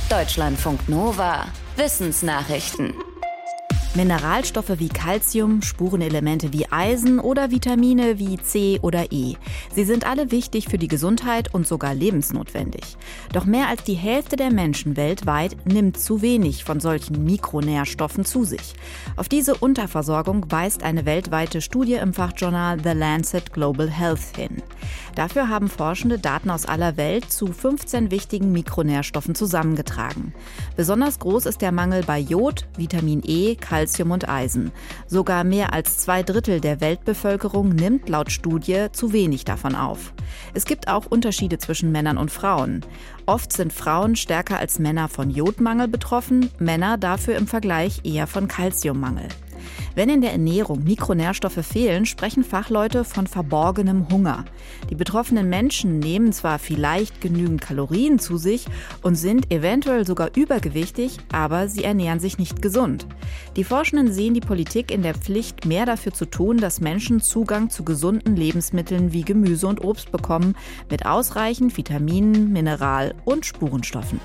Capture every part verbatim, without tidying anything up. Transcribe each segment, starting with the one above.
Deutschlandfunk Nova. Wissensnachrichten. Mineralstoffe wie Calcium, Spurenelemente wie Eisen oder Vitamine wie C oder E. Sie sind alle wichtig für die Gesundheit und sogar lebensnotwendig. Doch mehr als die Hälfte der Menschen weltweit nimmt zu wenig von solchen Mikronährstoffen zu sich. Auf diese Unterversorgung weist eine weltweite Studie im Fachjournal The Lancet Global Health hin. Dafür haben Forschende Daten aus aller Welt zu fünfzehn wichtigen Mikronährstoffen zusammengetragen. Besonders groß ist der Mangel bei Jod, Vitamin E, Calcium und Eisen. Sogar mehr als zwei Drittel der Weltbevölkerung nimmt laut Studie zu wenig davon auf. Es gibt auch Unterschiede zwischen Männern und Frauen. Oft sind Frauen stärker als Männer von Jodmangel betroffen, Männer dafür im Vergleich eher von Calciummangel. Wenn in der Ernährung Mikronährstoffe fehlen, sprechen Fachleute von verborgenem Hunger. Die betroffenen Menschen nehmen zwar vielleicht genügend Kalorien zu sich und sind eventuell sogar übergewichtig, aber sie ernähren sich nicht gesund. Die Forschenden sehen die Politik in der Pflicht, mehr dafür zu tun, dass Menschen Zugang zu gesunden Lebensmitteln wie Gemüse und Obst bekommen, mit ausreichend Vitaminen, Mineral- und Spurenstoffen.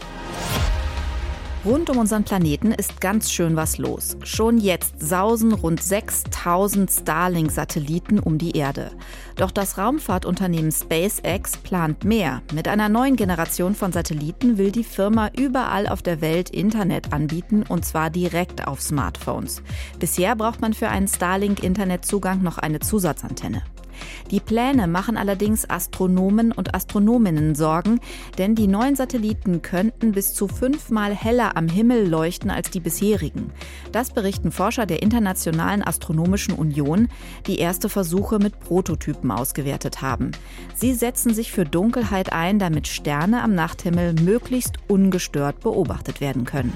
Rund um unseren Planeten ist ganz schön was los. Schon jetzt sausen rund sechstausend Starlink-Satelliten um die Erde. Doch das Raumfahrtunternehmen SpaceX plant mehr. Mit einer neuen Generation von Satelliten will die Firma überall auf der Welt Internet anbieten, und zwar direkt auf Smartphones. Bisher braucht man für einen Starlink-Internetzugang noch eine Zusatzantenne. Die Pläne machen allerdings Astronomen und Astronominnen Sorgen, denn die neuen Satelliten könnten bis zu fünfmal heller am Himmel leuchten als die bisherigen. Das berichten Forscher der Internationalen Astronomischen Union, die erste Versuche mit Prototypen ausgewertet haben. Sie setzen sich für Dunkelheit ein, damit Sterne am Nachthimmel möglichst ungestört beobachtet werden können.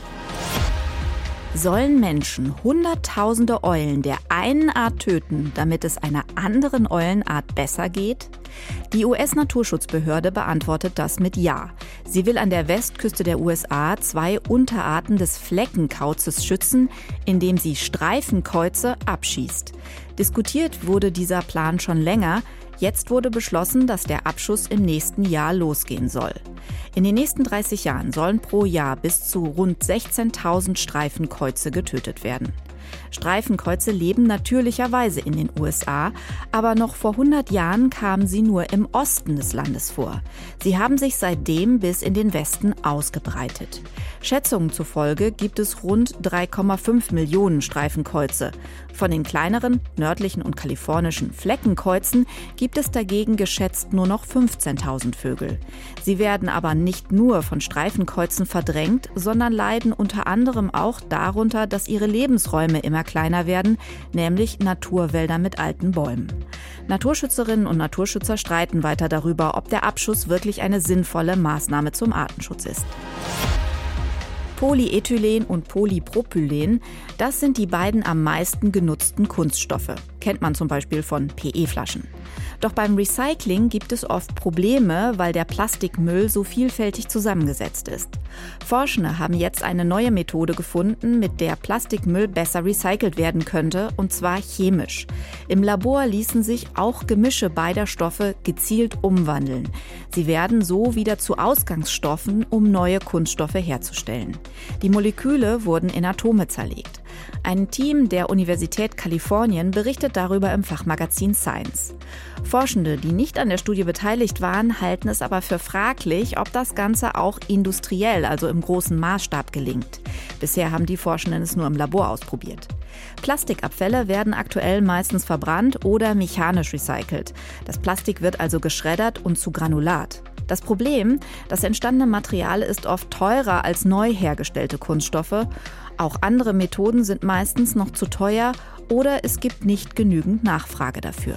Sollen Menschen hunderttausende Eulen der einen Art töten, damit es einer anderen Eulenart besser geht? Die U S-Naturschutzbehörde beantwortet das mit Ja. Sie will an der Westküste der U S A zwei Unterarten des Fleckenkauzes schützen, indem sie Streifenkäuze abschießt. Diskutiert wurde dieser Plan schon länger. Jetzt wurde beschlossen, dass der Abschuss im nächsten Jahr losgehen soll. In den nächsten dreißig Jahren sollen pro Jahr bis zu rund sechzehntausend Streifenkäuze getötet werden. Streifenkäuze leben natürlicherweise in den U S A, aber noch vor hundert Jahren kamen sie nur im Osten des Landes vor. Sie haben sich seitdem bis in den Westen ausgebreitet. Schätzungen zufolge gibt es rund drei Komma fünf Millionen Streifenkäuze. Von den kleineren, nördlichen und kalifornischen Fleckenkäuzen gibt es dagegen geschätzt nur noch fünfzehntausend Vögel. Sie werden aber nicht nur von Streifenkäuzen verdrängt, sondern leiden unter anderem auch darunter, dass ihre Lebensräume immer kleiner werden, nämlich Naturwälder mit alten Bäumen. Naturschützerinnen und Naturschützer streiten weiter darüber, ob der Abschuss wirklich eine sinnvolle Maßnahme zum Artenschutz ist. Polyethylen und Polypropylen, das sind die beiden am meisten genutzten Kunststoffe. Kennt man zum Beispiel von P E-Flaschen. Doch beim Recycling gibt es oft Probleme, weil der Plastikmüll so vielfältig zusammengesetzt ist. Forschende haben jetzt eine neue Methode gefunden, mit der Plastikmüll besser recycelt werden könnte, und zwar chemisch. Im Labor ließen sich auch Gemische beider Stoffe gezielt umwandeln. Sie werden so wieder zu Ausgangsstoffen, um neue Kunststoffe herzustellen. Die Moleküle wurden in Atome zerlegt. Ein Team der Universität Kalifornien berichtet darüber im Fachmagazin Science. Forschende, die nicht an der Studie beteiligt waren, halten es aber für fraglich, ob das Ganze auch industriell, also im großen Maßstab, gelingt. Bisher haben die Forschenden es nur im Labor ausprobiert. Plastikabfälle werden aktuell meistens verbrannt oder mechanisch recycelt. Das Plastik wird also geschreddert und zu Granulat. Das Problem, das entstandene Material ist oft teurer als neu hergestellte Kunststoffe. Auch andere Methoden sind meistens noch zu teuer oder es gibt nicht genügend Nachfrage dafür.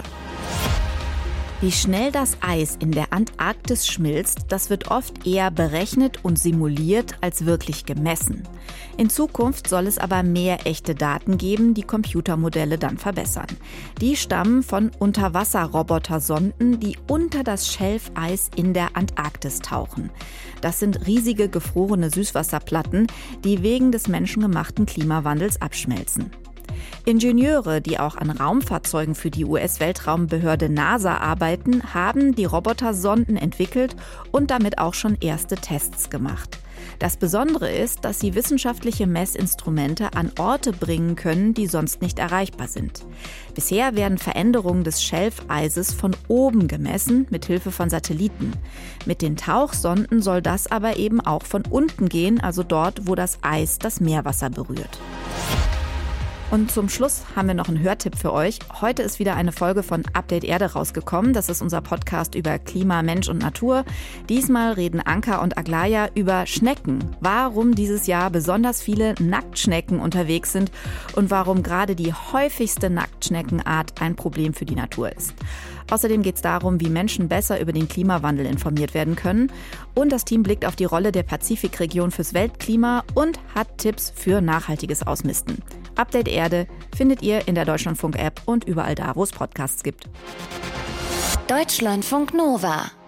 Wie schnell das Eis in der Antarktis schmilzt, das wird oft eher berechnet und simuliert als wirklich gemessen. In Zukunft soll es aber mehr echte Daten geben, die Computermodelle dann verbessern. Die stammen von Unterwasserrobotersonden, die unter das Schelfeis in der Antarktis tauchen. Das sind riesige gefrorene Süßwasserplatten, die wegen des menschengemachten Klimawandels abschmelzen. Ingenieure, die auch an Raumfahrzeugen für die U S-Weltraumbehörde NASA arbeiten, haben die Robotersonden entwickelt und damit auch schon erste Tests gemacht. Das Besondere ist, dass sie wissenschaftliche Messinstrumente an Orte bringen können, die sonst nicht erreichbar sind. Bisher werden Veränderungen des Schelfeises von oben gemessen, mit Hilfe von Satelliten. Mit den Tauchsonden soll das aber eben auch von unten gehen, also dort, wo das Eis das Meerwasser berührt. Und zum Schluss haben wir noch einen Hörtipp für euch. Heute ist wieder eine Folge von Update Erde rausgekommen. Das ist unser Podcast über Klima, Mensch und Natur. Diesmal reden Anka und Aglaya über Schnecken. Warum dieses Jahr besonders viele Nacktschnecken unterwegs sind und warum gerade die häufigste Nacktschneckenart ein Problem für die Natur ist. Außerdem geht es darum, wie Menschen besser über den Klimawandel informiert werden können. Und das Team blickt auf die Rolle der Pazifikregion fürs Weltklima und hat Tipps für nachhaltiges Ausmisten. Update Erde findet ihr in der Deutschlandfunk-App und überall da, wo es Podcasts gibt. Deutschlandfunk Nova